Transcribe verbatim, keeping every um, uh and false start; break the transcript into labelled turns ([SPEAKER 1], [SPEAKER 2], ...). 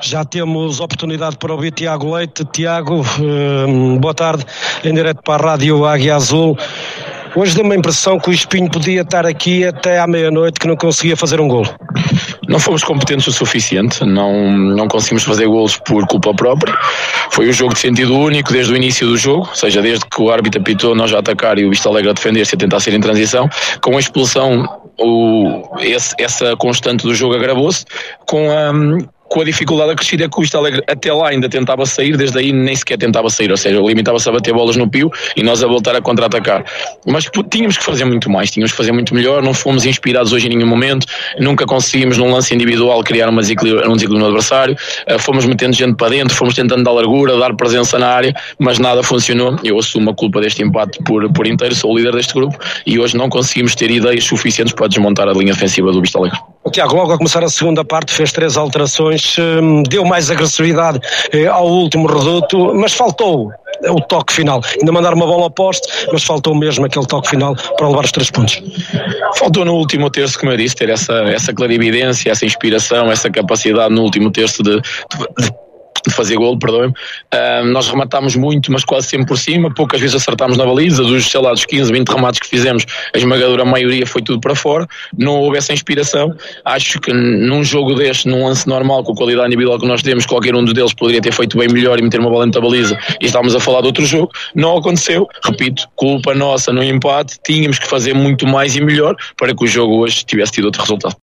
[SPEAKER 1] Já temos oportunidade para ouvir Tiago Leite. Tiago, boa tarde, em direto para a Rádio Águia Azul. Hoje deu-me a impressão que o Espinho podia estar aqui até à meia-noite, que não conseguia fazer um golo.
[SPEAKER 2] Não fomos competentes o suficiente, não, não conseguimos fazer golos por culpa própria. Foi um jogo de sentido único desde o início do jogo, ou seja, desde que o árbitro apitou nós a atacar e o Vista Alegre a defender-se e a tentar ser em transição. Com a expulsão, o, esse, essa constante do jogo agravou-se, com a... com a dificuldade acrescida que o Vista Alegre até lá ainda tentava sair, desde aí nem sequer tentava sair, ou seja, limitava-se a bater bolas no pio e nós a voltar a contra-atacar. Mas tínhamos que fazer muito mais, tínhamos que fazer muito melhor, não fomos inspirados hoje em nenhum momento, nunca conseguimos num lance individual criar uma desequilíbrio, um desequilíbrio no adversário, fomos metendo gente para dentro, fomos tentando dar largura, dar presença na área, mas nada funcionou. Eu assumo a culpa deste empate por, por inteiro, sou o líder deste grupo e hoje não conseguimos ter ideias suficientes para desmontar a linha defensiva do Vista Alegre.
[SPEAKER 1] O Tiago, logo a começar a segunda parte, fez três alterações, deu mais agressividade ao último reduto, mas faltou o toque final. Ainda mandaram uma bola ao poste, mas faltou mesmo aquele toque final para levar os três pontos.
[SPEAKER 2] Faltou no último terço, como eu disse, ter essa, essa clarividência, essa inspiração, essa capacidade no último terço de, de de fazer golo, perdoem-me. Uh, nós rematámos muito, mas quase sempre por cima, poucas vezes acertámos na baliza, dos, sei lá, dos quinze, vinte remates que fizemos, a esmagadora maioria foi tudo para fora, não houve essa inspiração. Acho que num jogo deste, num lance normal, com a qualidade individual que nós temos, qualquer um deles poderia ter feito bem melhor e meter uma bola dentro da baliza, e estávamos a falar de outro jogo. Não aconteceu, repito, culpa nossa no empate, tínhamos que fazer muito mais e melhor para que o jogo hoje tivesse tido outro resultado.